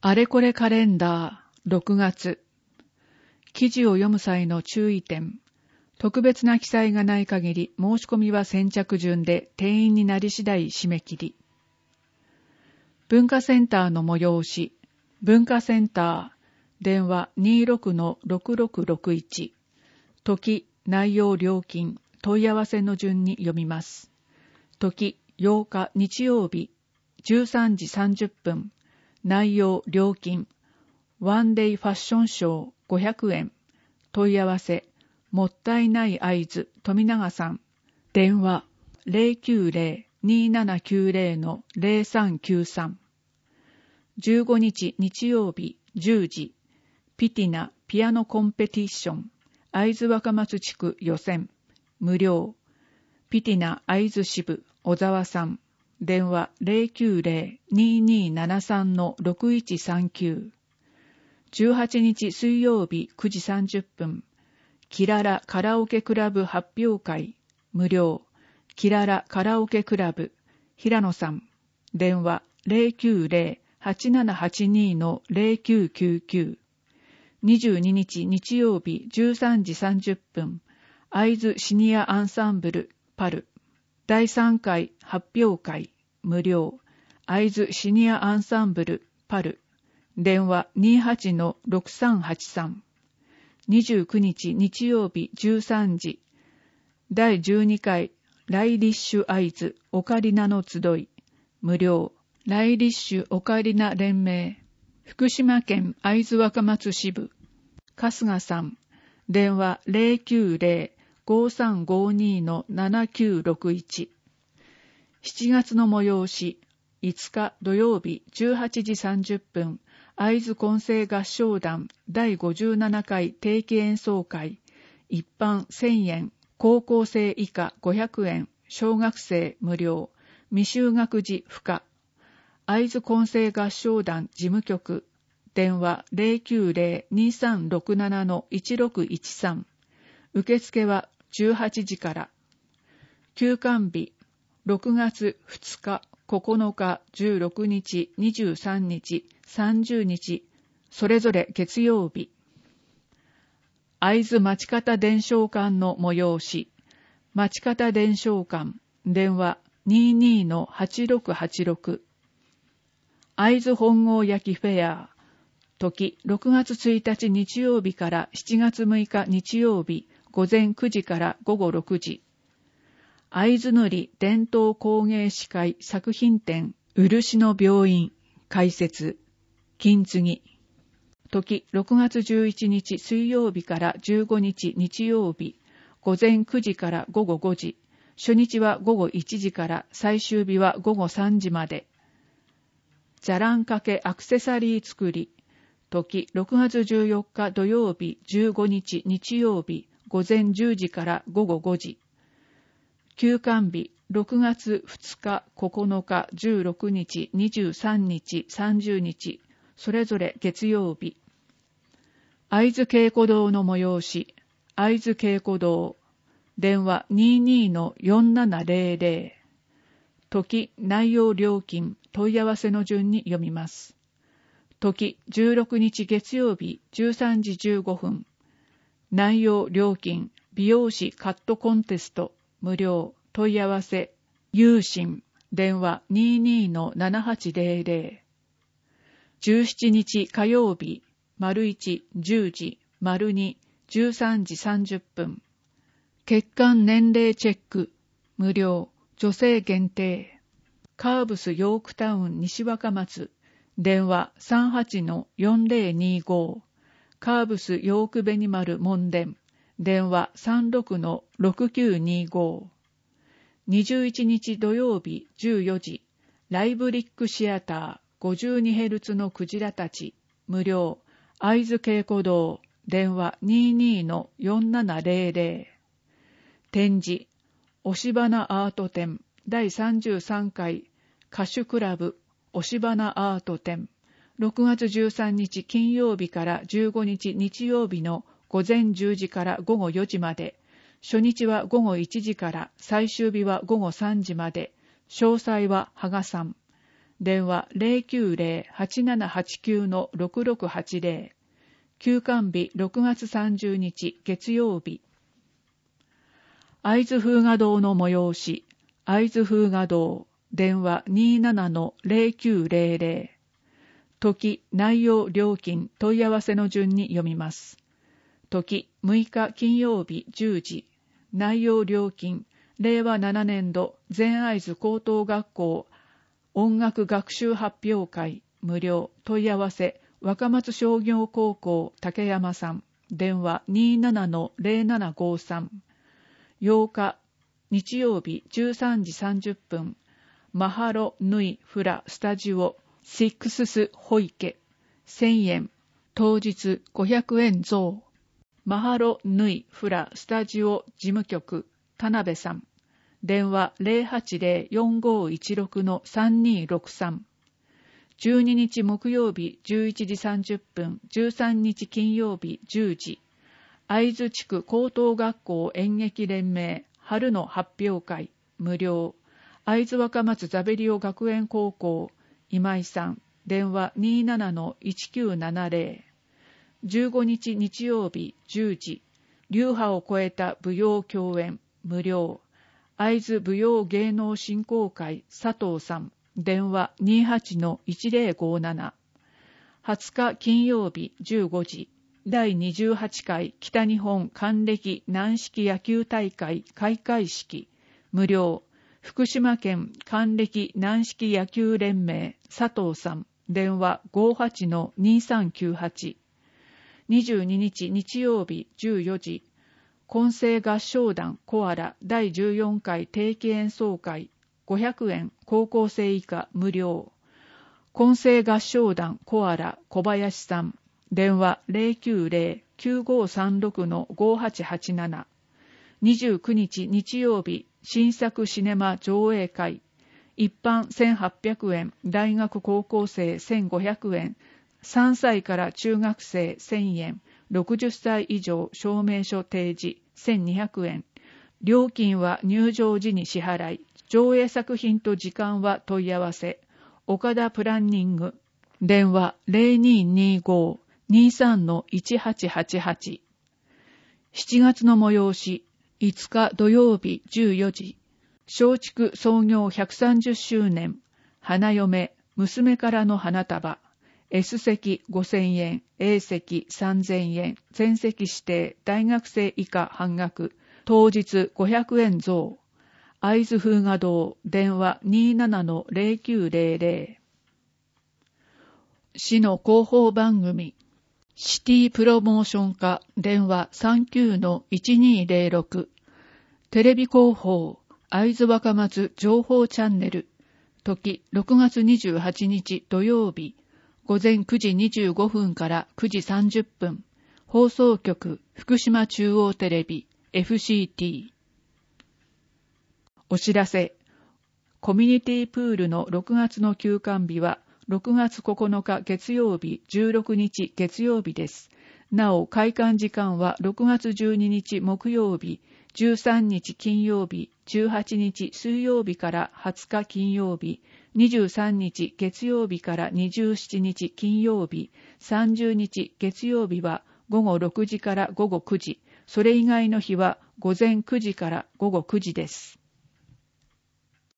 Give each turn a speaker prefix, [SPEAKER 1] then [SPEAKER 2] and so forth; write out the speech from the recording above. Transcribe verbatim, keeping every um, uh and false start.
[SPEAKER 1] あれこれカレンダーろくがつ。記事を読む際の注意点。特別な記載がない限り申し込みは先着順で定員になり次第締め切り。文化センターの催し。文化センター。電話 にじゅうろくのろくろくろくいち。時、内容、料金、問い合わせの順に読みます。時、ようか日曜日、じゅうさんじさんじゅっぷん。内容、料金、ワンデイファッションショーごひゃくえん。問い合わせ、もったいない合図、富永さん。電話、ゼロきゅうゼロ にーななきゅうゼロ のゼロさんきゅうさん。じゅうごにち日曜日、じゅうじ。ピティナピアノコンペティッション、会津若松地区予選、無料。ピティナ会津支部、小沢さん。電話 ゼロきゅうゼロ にーにーななさん のろくいちさんきゅう。じゅうはちにち水曜日くじさんじゅっぷん。キララカラオケクラブ発表会、無料。キララカラオケクラブ、平野さん。電話 ゼロきゅうゼロ はちななはちにー のゼロきゅうきゅうきゅう。にじゅうににち日曜日じゅうさんじさんじゅっぷん。会津シニアアンサンブル、パル。だいさんかい発表会、無料。会津シニアアンサンブル、パル。電話 にじゅうはちのろくさんはちさん。にじゅうくにち日曜日じゅうさんじ。だいじゅうにかいライリッシュ会津オカリナの集い、無料。ライリッシュオカリナ連盟。福島県会津若松支部。春日さん。電話 ゼロきゅうゼロ ごさんごにー のななきゅうろくいち。しちがつの催し。いつか土曜日じゅうはちじさんじゅっぷん。会津混声合唱団だいごじゅうななかい定期演奏会。一般せんえん。高校生以下ごひゃくえん。小学生無料。未就学児不可。会津混声合唱団事務局。電話 ゼロきゅうゼロ にーさんろくなな のいちろくいちさん。受付はじゅうはちじから。休館日ろくがつふつか、ここのか、じゅうろくにち、にじゅうさんにち、さんじゅうにち、それぞれ月曜日。会津町方伝承館の催し。町方伝承館。電話 にじゅうにのはちろくはちろく。会津本郷焼フェア。時ろくがつついたち日曜日からしちがつむいか日曜日、午前くじから午後ろくじ。会津塗伝統工芸士会作品展、漆の病院、開設、金継ぎ。時ろくがつじゅういちにち水曜日からじゅうごにち日曜日、午前くじから午後ごじ。初日は午後いちじから最終日は午後さんじまで。座覧掛けアクセサリー作り。時ろくがつじゅうよっか土曜日、じゅうごにち日曜日、午前じゅうじから午後ごじ。休館日、ろくがつふつか、ここのか、じゅうろくにち、にじゅうさんにち、さんじゅうにち、それぞれ月曜日。会津稽古堂の催し、会津稽古堂。電話 にじゅうにのよんななゼロゼロ。時、内容、料金、問い合わせの順に読みます。時、じゅうろくにち月曜日じゅうさんじじゅうごふん。内容、料金、美容師カットコンテスト、無料。問い合わせ、有心。電話 にじゅうにのななはちゼロゼロ。じゅうしちにち火曜日、丸いち、じゅうじ、丸に、じゅうさんじさんじゅっぷん。血管年齢チェック、無料。女性限定。カーブスヨークタウン西若松。電話 さんはちのよんゼロにご。カーブスヨークベニマル門殿。電話 さんろくのろくきゅうにご。にじゅういちにち土曜日じゅうよじ。ライブリックシアター ごじゅうにヘルツ のクジラたち。無料。会津稽古堂。電話 にじゅうにのよんななゼロゼロ。展示。押し花アート展。だいさんじゅうさんかい歌手クラブ。押し花アート展。ろくがつじゅうさんにち金曜日からじゅうごにち日曜日の午前じゅうじから午後よじまで。初日は午後いちじから最終日は午後さんじまで。詳細は羽賀さん。 電話 ゼロきゅうゼロ はちななはちきゅう ろくろくはちゼロ。休館日ろくがつさんじゅうにち月曜日。会津風雅堂の催し、会津風雅堂、電話 にーななのゼロきゅうゼロゼロ。時、内容、料金、問い合わせの順に読みます。時、むいか金曜日じゅうじ。内容、料金、れいわななねんど全会津高等学校音楽学習発表会無料。問い合わせ、若松商業高校竹山さん。電話 にーななのゼロななごさん。ようか日曜日じゅうさんじさんじゅっぷん。マハロヌイフラスタジオシックススホイケせんえん。当日ごひゃくえん増。マハロヌイフラスタジオ事務局田辺さん。電話 ゼロはちゼロ よんごいちろく さんにろくさん。じゅうににち木曜日じゅういちじさんじゅっぷん。じゅうさんにち金曜日じゅうじ。会津地区高等学校演劇連盟春の発表会無料。会津若松ザベリオ学園高校今井さん。電話 にーななのいちきゅうななゼロ。じゅうごにち日曜日じゅうじ。流派を超えた舞踊共演無料。会津舞踊芸能振興会佐藤さん。電話 にーはちのいちゼロごなな。はつか金曜日じゅうごじ。だいにじゅうはちかい北日本還暦軟式野球大会開会式無料。福島県還暦軟式野球連盟佐藤さん。電話 ごはちのにさんきゅうはち。にじゅうににち日曜日じゅうよじ。混声合唱団コアラだいじゅうよんかい定期演奏会ごひゃくえん。高校生以下無料。混声合唱団コアラ小林さん。電話 ゼロきゅうゼロ きゅうごさんろく ごはちはちなな。にじゅうくにち日曜日新作シネマ上映会。一般せんはっぴゃくえん。大学高校生せんごひゃくえん。さんさいから中学生せんえん。ろくじゅっさい以上証明書提示せんにひゃくえん。料金は入場時に支払い。上映作品と時間は問い合わせ。岡田プランニング。電話 ゼロにーにーご にーさんのいちはちはちはち。しちがつの催し。いつか土曜日じゅうよじ。松竹創業ひゃくさんじゅっしゅうねん。花嫁、娘からの花束。S 席ごせんえん、A 席さんぜんえん、全席指定、大学生以下半額。当日ごひゃくえん増。会津風雅堂、電話 にーななのゼロきゅうゼロゼロ。市の広報番組。シティプロモーション課、電話 さんきゅうのいちにーゼロろく。テレビ広報、会津若松情報チャンネル。時、ろくがつにじゅうはちにち土曜日。午前くじにじゅうごふんからくじさんじゅっぷん。放送局、福島中央テレビ、エフシーティー。お知らせ。コミュニティプールのろくがつの休館日は、ろくがつここのか月曜日、じゅうろくにち月曜日です。なお、開館時間はろくがつじゅうににち木曜日、じゅうさんにち金曜日、じゅうはちにち水曜日からはつか金曜日、にじゅうさんにち月曜日からにじゅうしちにち金曜日、さんじゅうにち月曜日はごごろくじからごごくじ、それ以外の日は午前くじからごごくじです。